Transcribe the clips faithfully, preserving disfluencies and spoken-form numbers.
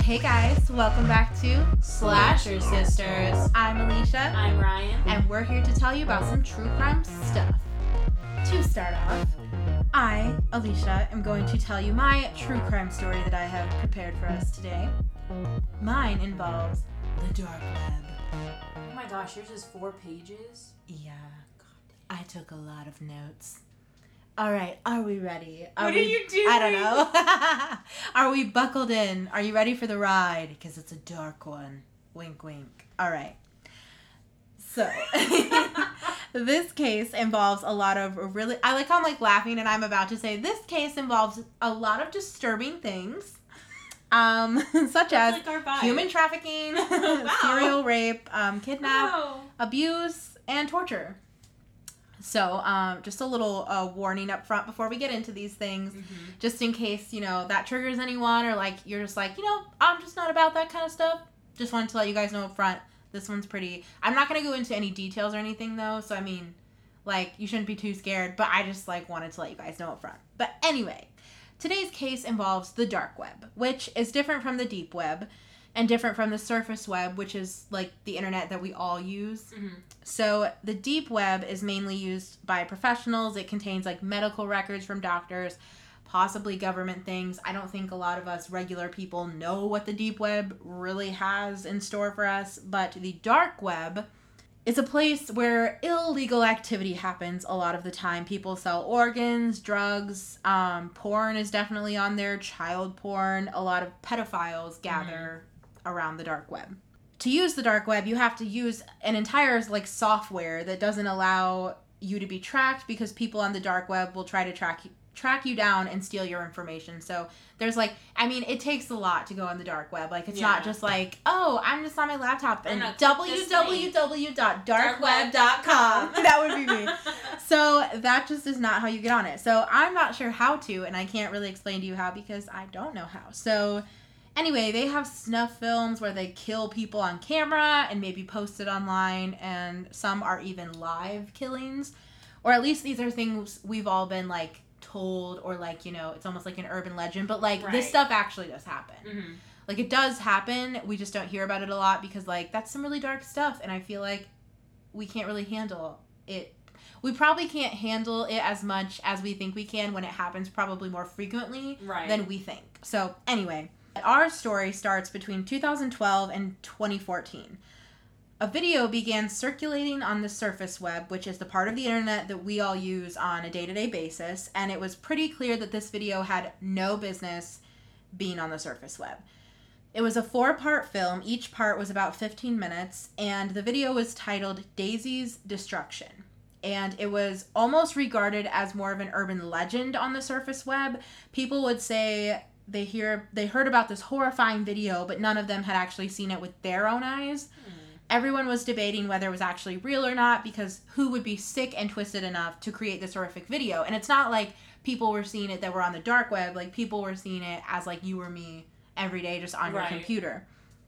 Hey guys, welcome back to Slasher Sisters. I'm Alicia. I'm Ryan. And we're here to tell you about some true crime stuff. To start off, I, Alicia, am going to tell you my true crime story that I have prepared for us today. Mine involves the dark web. Oh my gosh, yours is four pages? Yeah, God, I took a lot of notes. All right, are we ready? Are what we, are you doing? I don't know. Are we buckled in? Are you ready for the ride? Because it's a dark one. Wink, wink. All right. So, this case involves a lot of really... I like how I'm like laughing and I'm about to say this case involves a lot of disturbing things. Um, such That's as like our vibe. human trafficking, Wow. serial rape, um, kidnap, Wow. abuse, and torture. So, um, just a little uh, warning up front before we get into these things, Mm-hmm. just in case, you know, that triggers anyone or, like, you're just like, you know, I'm just not about that kind of stuff. Just wanted to let you guys know up front, this one's pretty... I'm not going to go into any details or anything, though, so, I mean, like, you shouldn't be too scared, but I just, like, wanted to let you guys know up front. But anyway, today's case involves the dark web, which is different from the deep web and different from the surface web, which is, like, the internet that we all use. Mm-hmm. So the deep web is mainly used by professionals. It contains like medical records from doctors, possibly government things. I don't think a lot of us regular people know what the deep web really has in store for us, but the dark web is a place where illegal activity happens a lot of the time. People sell organs, drugs, um, porn is definitely on there, child porn. A lot of pedophiles gather mm-hmm. around the dark web. To use the dark web, you have to use an entire like software that doesn't allow you to be tracked because people on the dark web will try to track you, track you down and steal your information. So there's like, I mean, it takes a lot to go on the dark web. Like it's yeah. not just like, oh, I'm just on my laptop and w w w dot dark web dot com. That would be me. So that just is not how you get on it. So I'm not sure how to, and I can't really explain to you how because I don't know how. So anyway, they have snuff films where they kill people on camera and maybe post it online, and some are even live killings. Or at least these are things we've all been, like, told, or, like, you know, it's almost like an urban legend. But, like, right. this stuff actually does happen. Mm-hmm. Like, it does happen. We just don't hear about it a lot because, like, that's some really dark stuff, and I feel like we can't really handle it. We probably can't handle it as much as we think we can when it happens probably more frequently right. than we think. So, anyway... Our story starts between two thousand twelve and twenty fourteen. A video began circulating on the surface web, which is the part of the internet that we all use on a day-to-day basis, and it was pretty clear that this video had no business being on the surface web. It was a four-part film. Each part was about fifteen minutes, and the video was titled Daisy's Destruction. And it was almost regarded as more of an urban legend on the surface web. People would say... They hear they heard about this horrifying video, but none of them had actually seen it with their own eyes. Mm. Everyone was debating whether it was actually real or not, because who would be sick and twisted enough to create this horrific video? And it's not like people were seeing it that were on the dark web. Like, people were seeing it as, like, you or me every day just on right. your computer.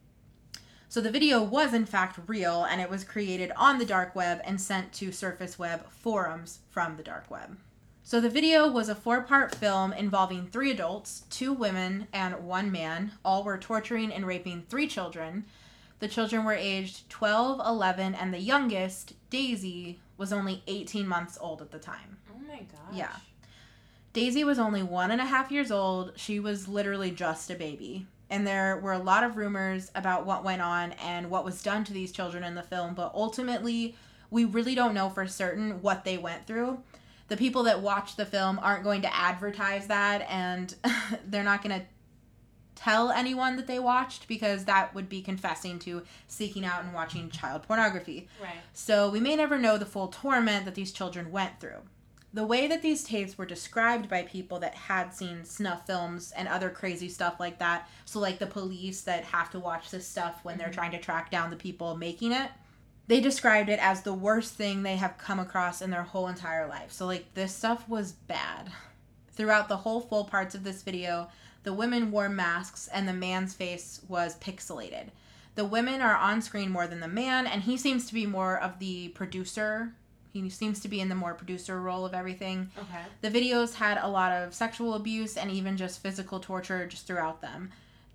So the video was, in fact, real, and it was created on the dark web and sent to surface web forums from the dark web. So the video was a four-part film involving three adults, two women, and one man. All were torturing and raping three children. The children were aged twelve, eleven, and the youngest, Daisy, was only eighteen months old at the time. Oh my gosh. Yeah. Daisy was only one and a half years old. She was literally just a baby. And there were a lot of rumors about what went on and what was done to these children in the film, but ultimately, we really don't know for certain what they went through. The people that watch the film aren't going to advertise that, and they're not going to tell anyone that they watched because that would be confessing to seeking out and watching child pornography. Right. So we may never know the full torment that these children went through. The way that these tapes were described by people that had seen snuff films and other crazy stuff like that, so like the police that have to watch this stuff when mm-hmm. they're trying to track down the people making it, they described it as the worst thing they have come across in their whole entire life. So, like, this stuff was bad. Throughout the whole full parts of this video, the women wore masks and the man's face was pixelated. The women are on screen more than the man, and he seems to be more of the producer. He seems to be in the more producer role of everything. Okay. The videos had a lot of sexual abuse and even just physical torture just throughout them.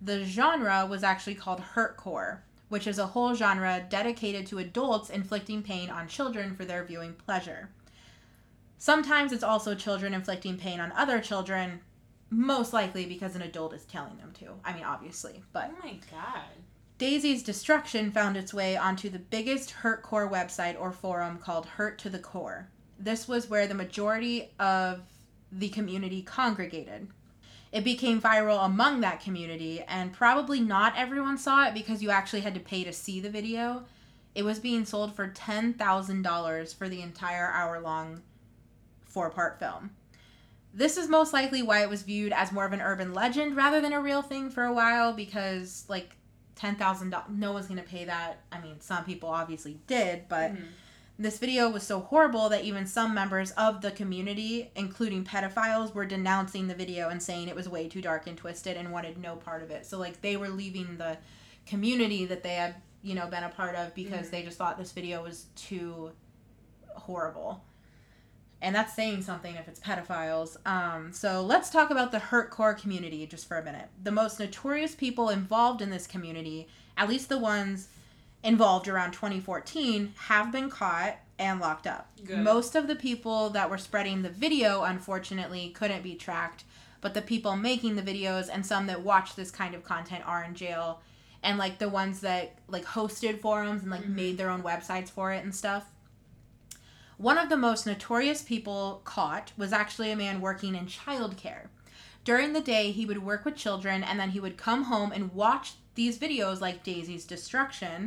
The genre was actually called hurtcore, which is a whole genre dedicated to adults inflicting pain on children for their viewing pleasure. Sometimes it's also children inflicting pain on other children, most likely because an adult is telling them to. I mean, obviously, but... Oh my god. Daisy's Destruction found its way onto the biggest hurtcore website or forum called Hurt to the Core. This was where the majority of the community congregated. It became viral among that community, and probably not everyone saw it because you actually had to pay to see the video. It was being sold for ten thousand dollars for the entire hour-long four-part film. This is most likely why it was viewed as more of an urban legend rather than a real thing for a while, because, like, ten thousand dollars, no one's going to pay that. I mean, some people obviously did, but mm-hmm. This video was so horrible that even some members of the community, including pedophiles, were denouncing the video and saying it was way too dark and twisted and wanted no part of it. So, like, they were leaving the community that they had, you know, been a part of because mm-hmm. they just thought this video was too horrible. And that's saying something if it's pedophiles. Um, so let's talk about the hurtcore community just for a minute. The most notorious people involved in this community, at least the ones involved around twenty fourteen, have been caught and locked up. Good. Most of the people that were spreading the video, unfortunately, couldn't be tracked. But the people making the videos and some that watch this kind of content are in jail. And, like, the ones that, like, hosted forums and, like, mm-hmm. made their own websites for it and stuff. One of the most notorious people caught was actually a man working in childcare. During the day, he would work with children, and then he would come home and watch these videos like Daisy's Destruction.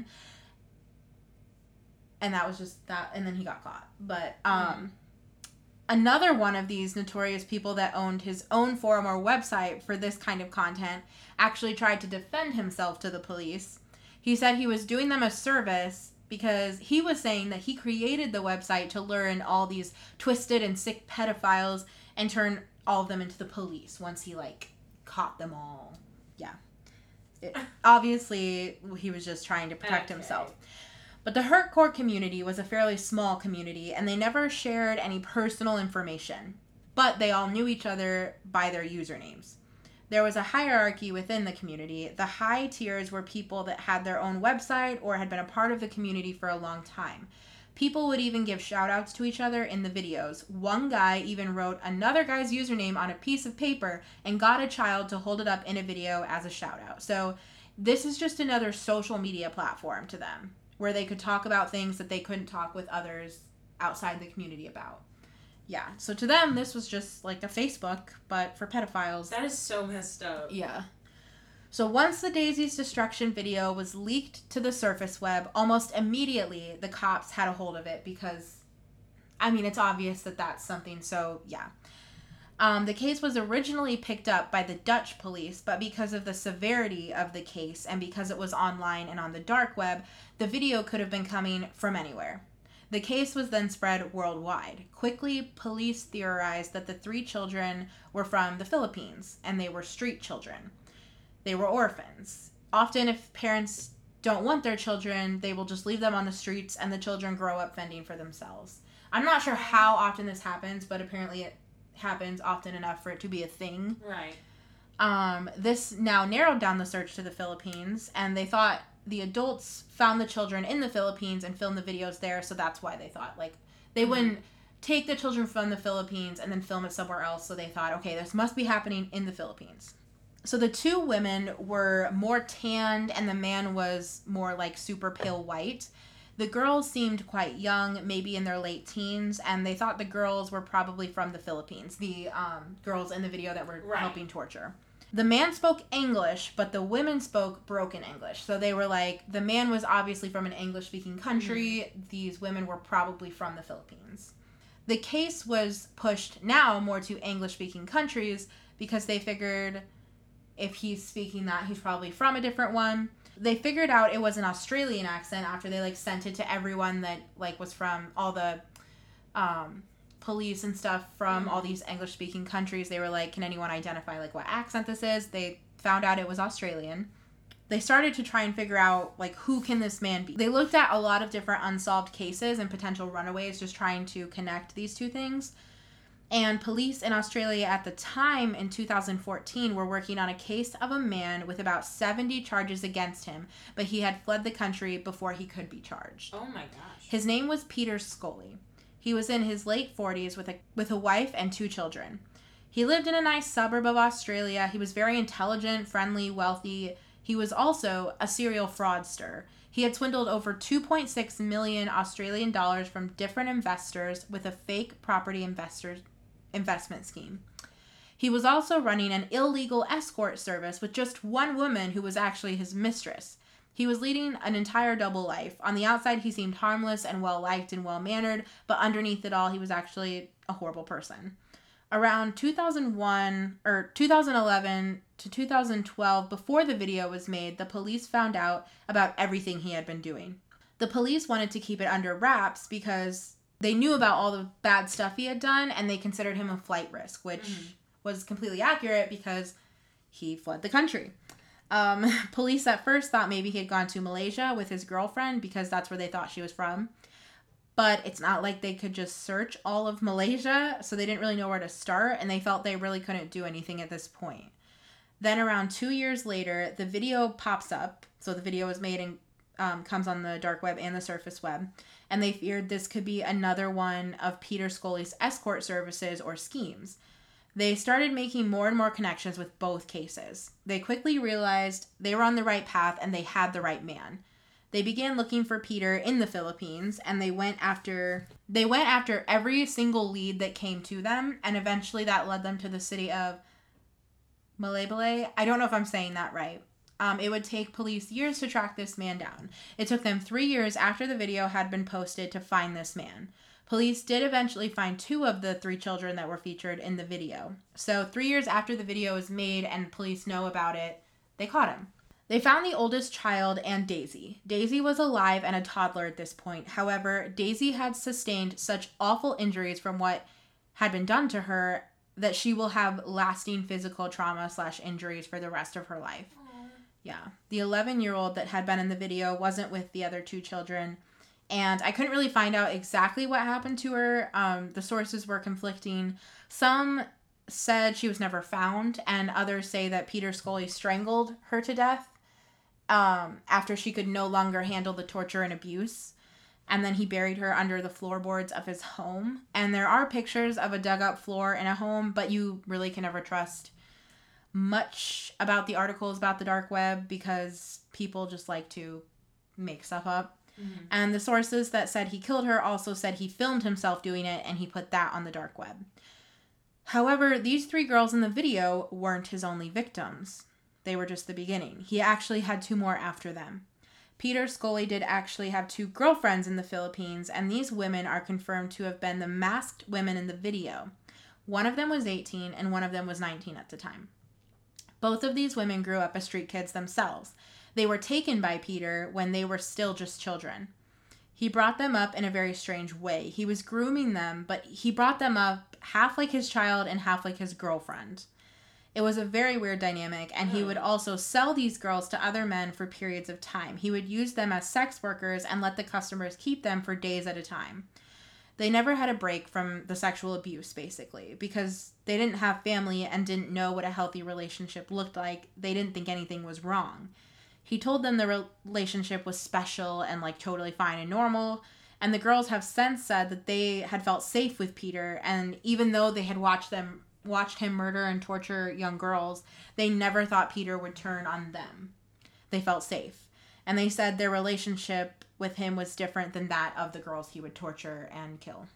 And that was just that, and then he got caught. But um, mm. another one of these notorious people that owned his own forum or website for this kind of content actually tried to defend himself to the police. He said he was doing them a service because he was saying that he created the website to lure in all these twisted and sick pedophiles and turn all of them into the police once he, like, caught them all. Yeah. It, obviously, he was just trying to protect okay. himself. But the hurtcore community was a fairly small community, and they never shared any personal information. But they all knew each other by their usernames. There was a hierarchy within the community. The high tiers were people that had their own website or had been a part of the community for a long time. People would even give shout-outs to each other in the videos. One guy even wrote another guy's username on a piece of paper and got a child to hold it up in a video as a shout-out. So this is just another social media platform to them, where they could talk about things that they couldn't talk with others outside the community about. Yeah, so to them, this was just like a Facebook, but for pedophiles. That is so messed up. Yeah. So once the Daisy's Destruction video was leaked to the surface web, almost immediately the cops had a hold of it because, I mean, it's obvious that that's something, so yeah. Um, the case was originally picked up by the Dutch police, but because of the severity of the case and because it was online and on the dark web, the video could have been coming from anywhere. The case was then spread worldwide. Quickly, police theorized that the three children were from the Philippines, and they were street children. They were orphans. Often, if parents don't want their children, they will just leave them on the streets, and the children grow up fending for themselves. I'm not sure how often this happens, but apparently it happens often enough for it to be a thing. Right. Um, this now narrowed down the search to the Philippines, and they thought the adults found the children in the Philippines and filmed the videos there, so that's why they thought, like, they mm-hmm. wouldn't take the children from the Philippines and then film it somewhere else, so they thought, okay, this must be happening in the Philippines. So the two women were more tanned, and the man was more, like, super pale white. The girls seemed quite young, maybe in their late teens, and they thought the girls were probably from the Philippines, the um, girls in the video that were right. helping torture. The man spoke English, but the women spoke broken English. So they were like, the man was obviously from an English-speaking country. Mm-hmm. These women were probably from the Philippines. The case was pushed now more to English-speaking countries because they figured if he's speaking that, he's probably from a different one. They figured out it was an Australian accent after they, like, sent it to everyone that, like, was from all the um, police and stuff from mm-hmm. all these English-speaking countries. They were like, can anyone identify, like, what accent this is? They found out it was Australian. They started to try and figure out, like, who can this man be? They looked at a lot of different unsolved cases and potential runaways, just trying to connect these two things. And police in Australia at the time in two thousand fourteen were working on a case of a man with about seventy charges against him, but he had fled the country before he could be charged. Oh my gosh. His name was Peter Scully. He was in his late forties with a with a wife and two children. He lived in a nice suburb of Australia. He was very intelligent, friendly, wealthy. He was also a serial fraudster. He had swindled over two point six million Australian dollars from different investors with a fake property investors investment scheme. He was also running an illegal escort service with just one woman who was actually his mistress. He was leading an entire double life. On the outside, he seemed harmless and well-liked and well-mannered, but underneath it all, he was actually a horrible person. Around two thousand one or two thousand eleven to two thousand twelve, before the video was made, the police found out about everything he had been doing. The police wanted to keep it under wraps because they knew about all the bad stuff he had done, and they considered him a flight risk, which mm-hmm. was completely accurate because he fled the country. Um, police at first thought maybe he had gone to Malaysia with his girlfriend because that's where they thought she was from. But it's not like they could just search all of Malaysia, so they didn't really know where to start, and they felt they really couldn't do anything at this point. Then around two years later, the video pops up. So the video was made and um, comes on the dark web and the surface web. And they feared this could be another one of Peter Scully's escort services or schemes. They started making more and more connections with both cases. They quickly realized they were on the right path and they had the right man. They began looking for Peter in the Philippines, and they went after they went after every single lead that came to them, and eventually that led them to the city of Malaybalay. I don't know if I'm saying that right. Um, it would take police years to track this man down. It took them three years after the video had been posted to find this man. Police did eventually find two of the three children that were featured in the video. So three years after the video was made and police know about it, they caught him. They found the oldest child and Daisy. Daisy was alive and a toddler at this point. However, Daisy had sustained such awful injuries from what had been done to her that she will have lasting physical trauma slash injuries for the rest of her life. Aww. Yeah. The eleven-year-old that had been in the video wasn't with the other two children, and I couldn't really find out exactly what happened to her. Um, the sources were conflicting. Some said she was never found, and others say that Peter Scully strangled her to death um, after she could no longer handle the torture and abuse. And then he buried her under the floorboards of his home. And there are pictures of a dug-up floor in a home, but you really can never trust much about the articles about the dark web because people just like to make stuff up. Mm-hmm. And the sources that said he killed her also said he filmed himself doing it and he put that on the dark web. However, these three girls in the video weren't his only victims. They were just the beginning. He actually had two more after them. Peter Scully did actually have two girlfriends in the Philippines, and these women are confirmed to have been the masked women in the video. One of them was eighteen, and one of them was nineteen at the time. Both of these women grew up as street kids themselves. They were taken by Peter when they were still just children. He brought them up in a very strange way. He was grooming them, but he brought them up half like his child and half like his girlfriend. It was a very weird dynamic, and he would also sell these girls to other men for periods of time. He would use them as sex workers and let the customers keep them for days at a time. They never had a break from the sexual abuse, basically, because they didn't have family and didn't know what a healthy relationship looked like. They didn't think anything was wrong. He told them the relationship was special and, like, totally fine and normal, and the girls have since said that they had felt safe with Peter, and even though they had watched them watched him murder and torture young girls, they never thought Peter would turn on them. They felt safe. And they said their relationship with him was different than that of the girls he would torture and kill.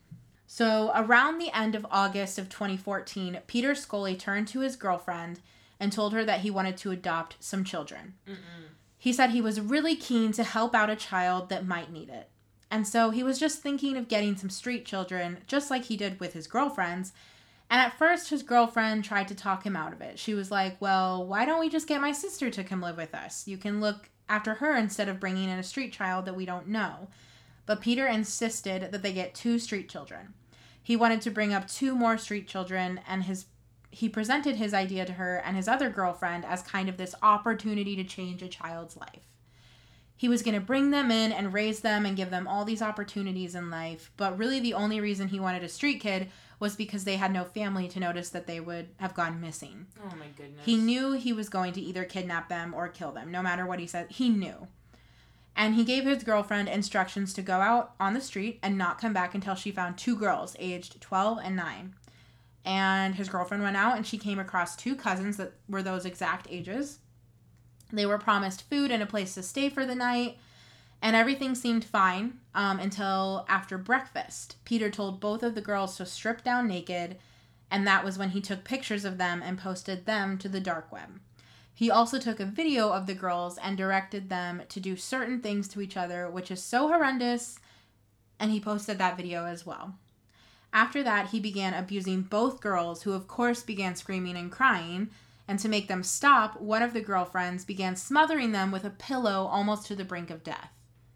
So around the end of August of twenty fourteen, Peter Scully turned to his girlfriend and told her that he wanted to adopt some children. Mm-mm. He said he was really keen to help out a child that might need it. And so he was just thinking of getting some street children, just like he did with his girlfriends. And at first, his girlfriend tried to talk him out of it. She was like, well, why don't we just get my sister to come live with us? You can look after her instead of bringing in a street child that we don't know. But Peter insisted that they get two street children. He wanted to bring up two more street children, and his he presented his idea to her and his other girlfriend as kind of this opportunity to change a child's life. He was going to bring them in and raise them and give them all these opportunities in life. But really the only reason he wanted a street kid was because they had no family to notice that they would have gone missing. Oh my goodness. He knew he was going to either kidnap them or kill them, no matter what he said. He knew. And he gave his girlfriend instructions to go out on the street and not come back until she found two girls aged twelve and nine. And his girlfriend went out and she came across two cousins that were those exact ages. They were promised food and a place to stay for the night, and everything seemed fine um, until after breakfast. Peter told both of the girls to strip down naked, and that was when he took pictures of them and posted them to the dark web. He also took a video of the girls and directed them to do certain things to each other, which is so horrendous, and he posted that video as well. After that, he began abusing both girls, who of course began screaming and crying, and to make them stop, one of the girlfriends began smothering them with a pillow almost to the brink of death.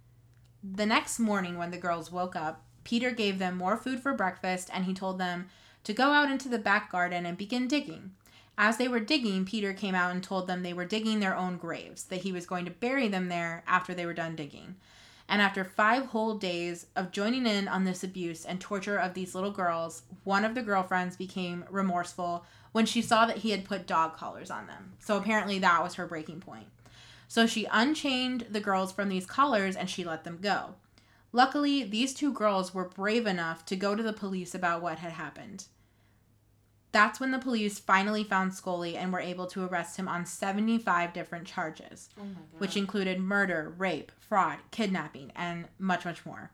The next morning when the girls woke up, Peter gave them more food for breakfast and he told them to go out into the back garden and begin digging. As they were digging, Peter came out and told them they were digging their own graves, that he was going to bury them there after they were done digging. And after five whole days of joining in on this abuse and torture of these little girls, one of the girlfriends became remorseful when she saw that he had put dog collars on them. So apparently that was her breaking point. So she unchained the girls from these collars and she let them go. Luckily, these two girls were brave enough to go to the police about what had happened. That's when the police finally found Scully and were able to arrest him on seventy-five different charges, oh my God. which included murder, rape, fraud, kidnapping, and much, much more.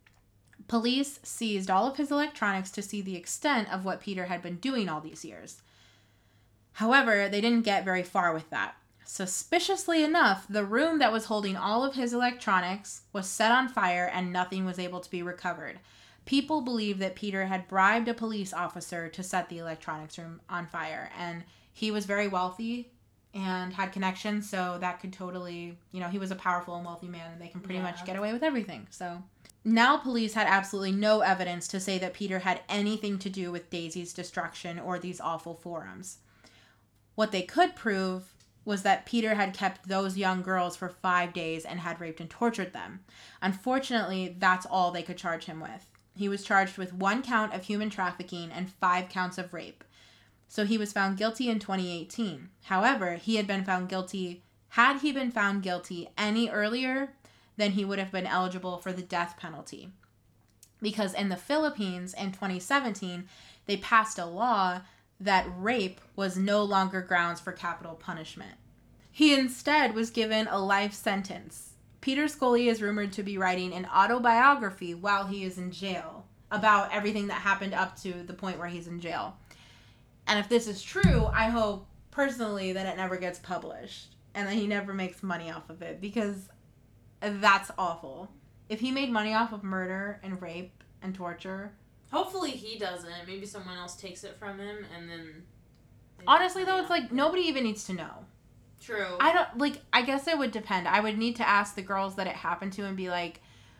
Police seized all of his electronics to see the extent of what Peter had been doing all these years. However, they didn't get very far with that. Suspiciously enough, the room that was holding all of his electronics was set on fire and nothing was able to be recovered. People believe that Peter had bribed a police officer to set the electronics room on fire, and he was very wealthy and had connections, so that could totally, you know, he was a powerful and wealthy man, and they can pretty Yeah. much get away with everything. So now police had absolutely no evidence to say that Peter had anything to do with Daisy's destruction or these awful forums. What they could prove was that Peter had kept those young girls for five days and had raped and tortured them. Unfortunately, that's all they could charge him with. He was charged with one count of human trafficking and five counts of rape. So he was found guilty in twenty eighteen. However, he had been found guilty, had he been found guilty any earlier, then he would have been eligible for the death penalty. Because in the Philippines in twenty seventeen, they passed a law that rape was no longer grounds for capital punishment. He instead was given a life sentence. Peter Scully is rumored to be writing an autobiography while he is in jail about everything that happened up to the point where he's in jail. And if this is true, I hope personally that it never gets published and that he never makes money off of it, because that's awful. If he made money off of murder and rape and torture... Hopefully he doesn't. Maybe someone else takes it from him and then... Honestly, though, it's like nobody even needs to know. True. I don't, like, I guess it would depend. I would need to ask the girls that it happened to and be like,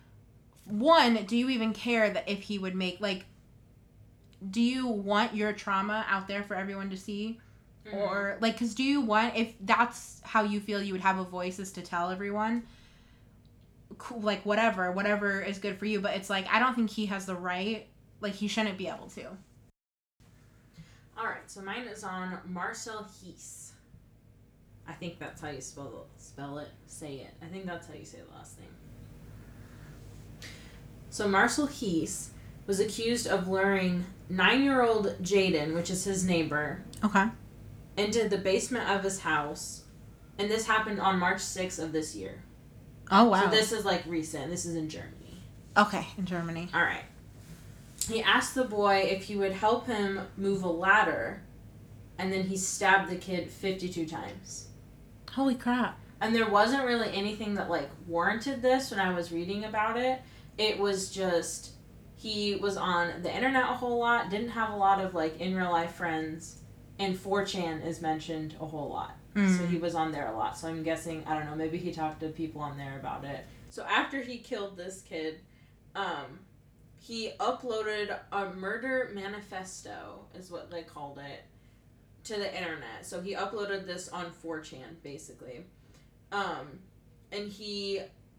one, do you even care that if he would make, like, do you want your trauma out there for everyone to see? Mm-hmm. Or, like, because do you want, if that's how you feel you would have a voice is to tell everyone, cool, like, whatever, whatever is good for you. But it's like, I don't think he has the right, like, he shouldn't be able to. Alright, so mine is on Marcel Heese. I think that's how you spell spell it, say it. I think that's how you say the last name. So Marcel Heese was accused of luring nine-year-old Jaden, which is his neighbor, okay, into the basement of his house. And this happened on March sixth of this year. Oh, wow. So this is, like, recent. This is in Germany. Okay, in Germany. All right. He asked the boy if he would help him move a ladder, and then he stabbed the kid fifty-two times. Holy crap. And there wasn't really anything that, like, warranted this when I was reading about it. It was just, he was on the internet a whole lot, didn't have a lot of, like, in real life friends, and four chan is mentioned a whole lot. Mm. So he was on there a lot. So I'm guessing, I don't know, maybe he talked to people on there about it. So after he killed this kid, um, he uploaded a murder manifesto, is what they called it, to the internet. So he uploaded this on four chan, basically. Um, and he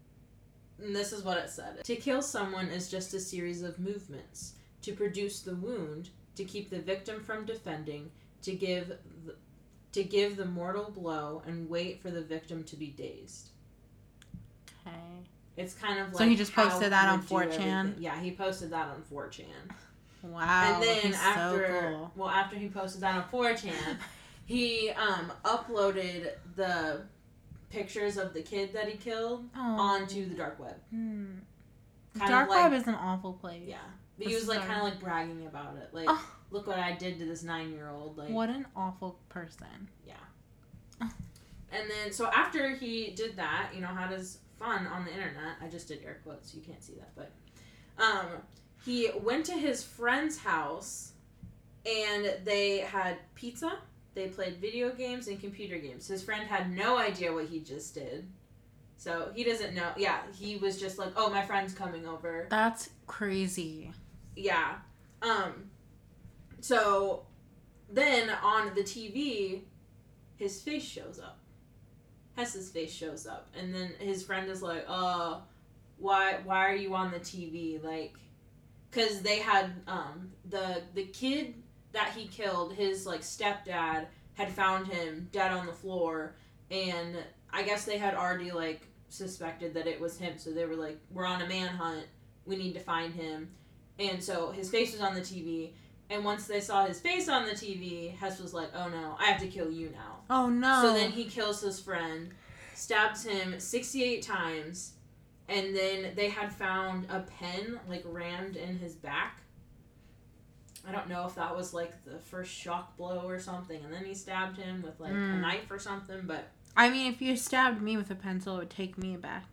And this is what it said. To kill someone is just a series of movements. To produce the wound, to keep the victim from defending, to give the, to give the mortal blow and wait for the victim to be dazed. Okay. It's kind of like So he just how posted that he on would do four chan? everything. Yeah, he posted that on four chan. Wow. And then he's after so cool. well, after he posted that on four chan, he um uploaded the pictures of the kid that he killed Oh. onto the dark web. Hmm. Kind Dark of like, web is an awful place. Yeah. But This he was is like our- kind of like bragging about it. Like, Oh. look what I did to this nine-year-old. Like, What an awful person. Yeah. Oh. And then, so after he did that, you know, had his fun on the internet. I just did air quotes, you can't see that, but um, he went to his friend's house and they had pizza. They played video games and computer games. His friend had no idea what he just did. So he doesn't know. Yeah, he was just like, oh, my friend's coming over. That's crazy. Yeah. Um, so then on the T V, his face shows up. Hess's face shows up. And then his friend is like, uh, why, why are you on the T V? Like, because they had, um, the, the kid that he killed, his, like, stepdad had found him dead on the floor. And I guess they had already, like, suspected that it was him. So they were like, we're on a manhunt. We need to find him. And so his face was on the T V. And once they saw his face on the T V, Hess was like, oh no, I have to kill you now. Oh no. So then he kills his friend, stabs him sixty-eight times, and then they had found a pen, like, rammed in his back. I don't know if that was, like, the first shock blow or something, and then he stabbed him with, like, Mm. a knife or something, but... I mean, if you stabbed me with a pencil, it would take me back.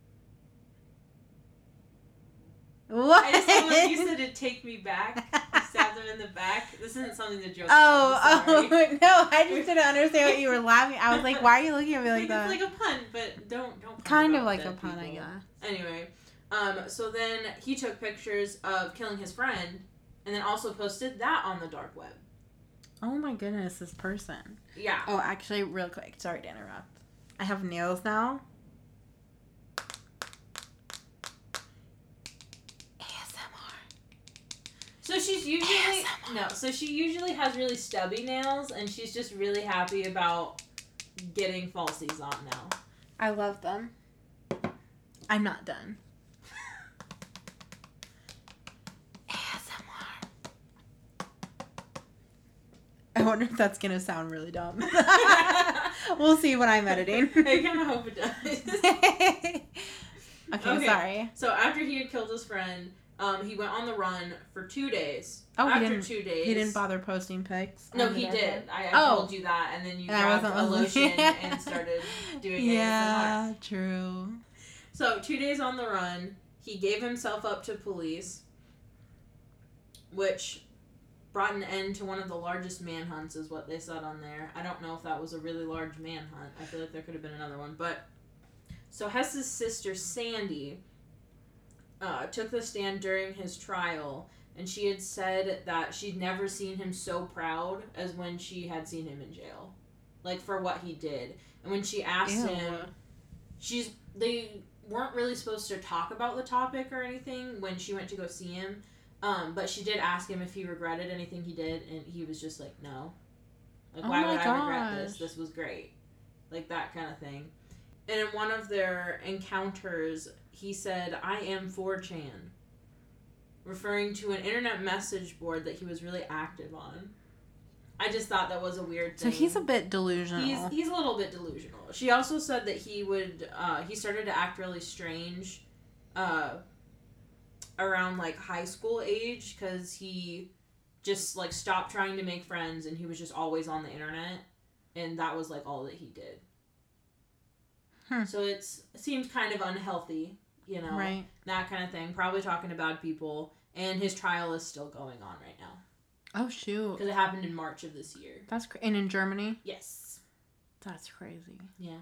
What? I just thought when you said it'd take me back, I stabbed him in the back. This isn't something to joke Oh, about, I'm sorry. oh, no, I just didn't understand what you were laughing. I was like, why are you looking at me like Like, that? it's like a pun, but don't don't. Pun Kind of about like a dead pun, I people. guess. Anyway, um, so then he took pictures of killing his friend, and then also posted that on the dark web. Oh my goodness, this person. Yeah. Oh, actually, real quick, sorry to interrupt. I have nails now. A S M R. So she's usually A S M R. no. So she usually has really stubby nails, and she's just really happy about getting falsies on now. I love them. I'm not done. A S M R. I wonder if that's gonna sound really dumb. We'll see when I'm editing. I kind of hope it does. okay, Okay. sorry. So after he had killed his friend, um, he went on the run for two days. Oh, he after didn't- two days, He didn't bother posting pics. No, on the he dark did. web? I, I Oh. told you that, and then you And I grabbed wasn't a lotion listening. and started doing A S M R. Yeah, true. So, two days on the run, he gave himself up to police, which brought an end to one of the largest manhunts, is what they said on there. I don't know if that was a really large manhunt. I feel like there could have been another one. But, so Hess's sister, Sandy, uh, took the stand during his trial, and she had said that she'd never seen him so proud as when she had seen him in jail. Like, for what he did. And when she asked Ew. him, she's, they weren't really supposed to talk about the topic or anything when she went to go see him. Um, but she did ask him if he regretted anything he did, and he was just like, no. Like, Oh why my would I regret this? gosh. This was great. Like, that kind of thing. And in one of their encounters, he said, I am four chan, referring to an internet message board that he was really active on. I just thought that was a weird So thing. he's a bit delusional. He's he's a little bit delusional. She also said that he would uh, he started to act really strange uh, around like high school age because he just like stopped trying to make friends and he was just always on the internet, and that was like all that he did. Hmm. So it's it seems kind of unhealthy, you know, right. that kind of thing. Probably talking to bad people, and his trial is still going on right now Oh shoot. because it happened in March of this year. That's cra- and in Germany. Yes. That's crazy. Yeah.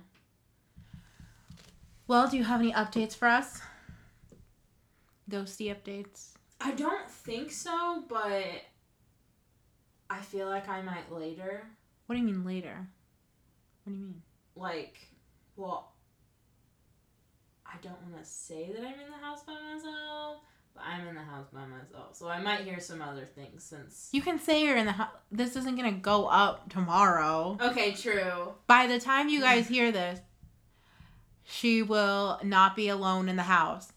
Well, do you have any updates for us? Ghosty updates. I don't think so, but I feel like I might later. What do you mean later? What do you mean? Like, well, I I don't want to say that I'm in the house by myself, but I'm in the house by myself. So I might hear some other things since... You can say you're in the house. This isn't going to go up tomorrow. Okay, true. By the time you guys hear this, she will not be alone in the house.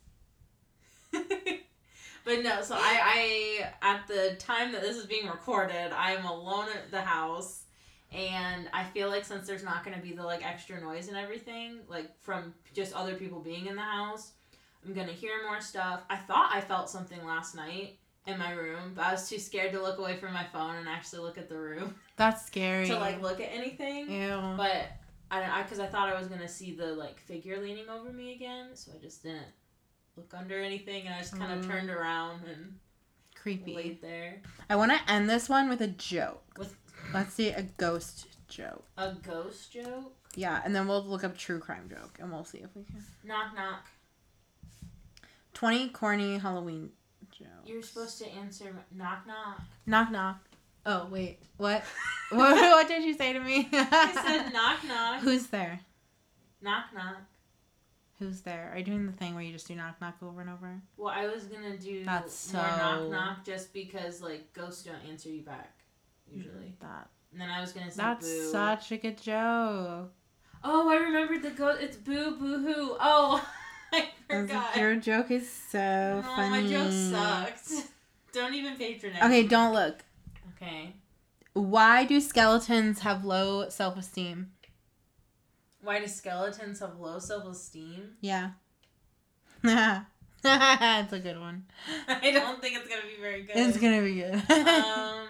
But no, so I, I, at the time that this is being recorded, I am alone at the house, and I feel like since there's not going to be the, like, extra noise and everything, like, from just other people being in the house, I'm going to hear more stuff. I thought I felt something last night in my room, but I was too scared to look away from my phone and actually look at the room. That's scary. To, like, look at anything. Ew. But, I don't, I, because I thought I was going to see the, like, figure leaning over me again, so I just didn't look under anything, and I just kind of mm. turned around and creepy laid there. I want to end this one with a joke. With Let's see a ghost joke. A ghost joke? Yeah, and then we'll look up true crime joke, and we'll see if we can. Knock, knock. twenty corny Halloween jokes. You're supposed to answer knock, knock. Knock, knock. Oh, wait. What? what, what did you say to me? I said knock, knock. Who's there? Knock, knock. Who's there? Are you doing the thing where you just do knock, knock over and over? Well, I was going to do That's so... more knock, knock just because, like, ghosts don't answer you back, usually. That. And then I was going to say That's boo. such a good joke. Oh, I remembered the ghost. It's boo, boo, hoo. Oh, I forgot. Your joke is so oh, funny. My joke sucked. Don't even patronize Okay, me. don't look. Okay. Why do skeletons have low self-esteem? Why do skeletons have low self-esteem? Yeah. That's a good one. I don't think it's going to be very good. It's going to be good. um,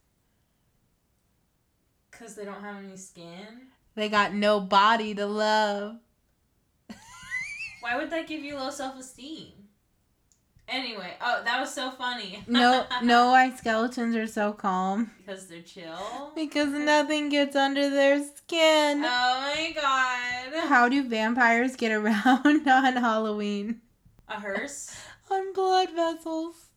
Because they don't have any skin? They got no body to love. Why would that give you low self-esteem? Anyway, oh, that was so funny. no, no, why skeletons are so calm? Because they're chill? Because nothing gets under their skin. Oh my god. How do vampires get around on Halloween? A hearse? On blood vessels.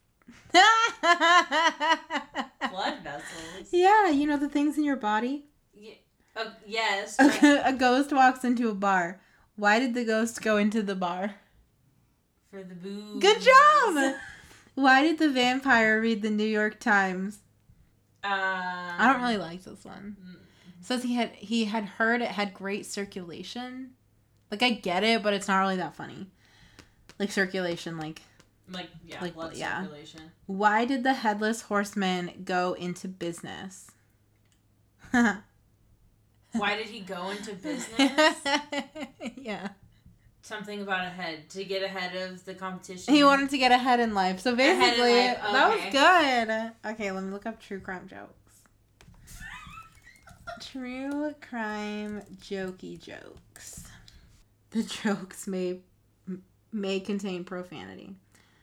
Blood vessels? Yeah, you know the things in your body? Yeah. Uh, yes. A, a ghost walks into a bar. Why did the ghost go into the bar? For the booze. Good job! Why did the vampire read the New York Times? Um, I don't really like this one. It says he had he had heard it had great circulation. Like, I get it, but it's not really that funny. Like, circulation, like... Like, yeah, like, blood yeah. circulation. Why did the Headless Horseman go into business? Why did he go into business? Yeah. Something about ahead. To get ahead of the competition. He wanted to get ahead in life. So basically, life. Okay. that was good. Okay, let me look up true crime jokes. True crime jokey jokes. The jokes may may contain profanity.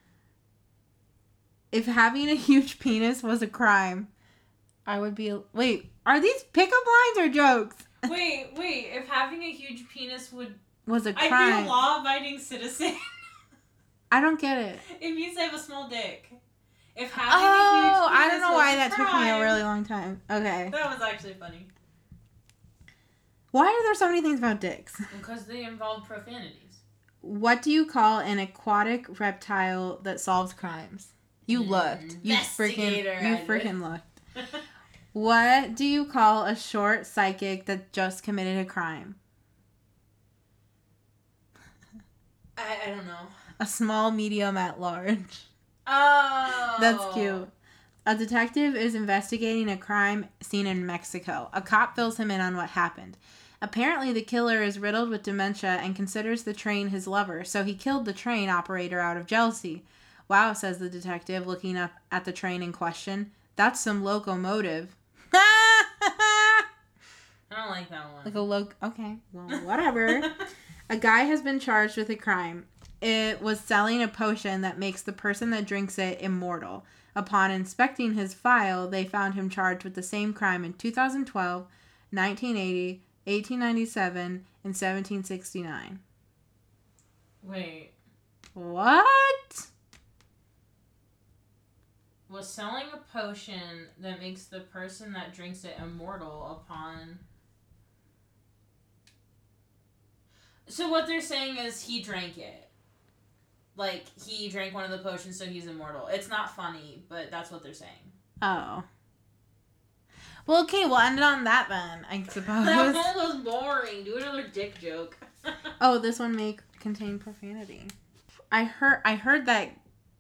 If having a huge penis was a crime, I would be... Wait, are these pickup lines or jokes? Wait, wait. If having a huge penis would... Was a crime. I'd be a law-abiding citizen. I don't get it. It means I have a small dick. If having oh, a huge penis I don't know why that crime, took me a really long time. Okay. That was actually funny. Why are there so many things about dicks? Because they involve profanities. What do you call an aquatic reptile that solves crimes? You looked. You freaking you freaking looked. What do you call a short psychic that just committed a crime? I, I don't know. A small medium at large. Oh. That's cute. A detective is investigating a crime scene in Mexico. A cop fills him in on what happened. Apparently, the killer is riddled with dementia and considers the train his lover, so he killed the train operator out of jealousy. Wow, says the detective, looking up at the train in question. That's some locomotive. I don't like that one. Like a lo- Okay, well, whatever. A guy has been charged with a crime. It was selling a potion that makes the person that drinks it immortal. Upon inspecting his file, they found him charged with the same crime in two thousand twelve, nineteen eighty, eighteen ninety-seven, and seventeen sixty-nine. Wait. What? Was selling a potion that makes the person that drinks it immortal upon... So what they're saying is he drank it. Like, he drank one of the potions, so he's immortal. It's not funny, but that's what they're saying. Oh. Well, okay, we'll end it on that then, I suppose. That one was boring. Do another dick joke. Oh, this one may contain profanity. I heard I heard that...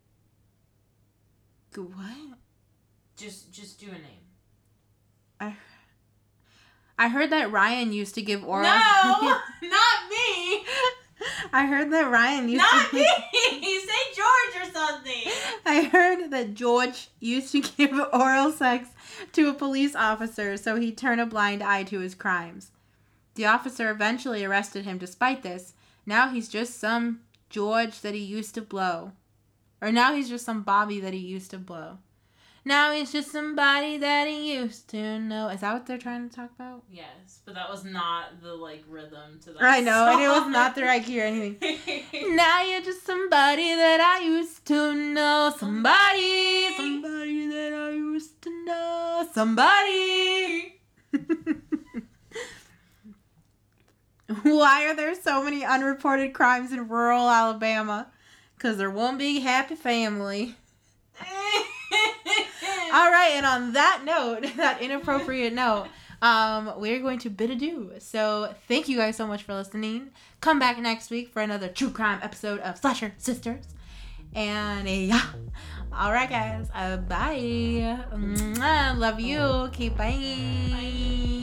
What? Just just do a name. I I heard that Ryan used to give oral... No! Not me! I heard that Ryan used Not to... me! Say George or something! I heard that George used to give oral sex to a police officer so he'd turn a blind eye to his crimes. The officer eventually arrested him despite this. Now he's just some George that he used to blow. Or now he's just some Bobby that he used to blow. Now he's just somebody that he used to know. Is that what they're trying to talk about? Yes, but that was not the, like, rhythm to that I know, song. and it was not the right key or anything. Now you're just somebody that I used to know. Somebody, somebody that I used to know. Somebody. Why are there so many unreported crimes in rural Alabama? Because they're one big happy family. All right, and on that note, that inappropriate note, um, we're going to bid adieu. So thank you guys so much for listening. Come back next week for another true crime episode of Slasher Sisters. And uh, yeah, all right, guys, uh, bye. Mwah, love you. Okay, bye. Bye.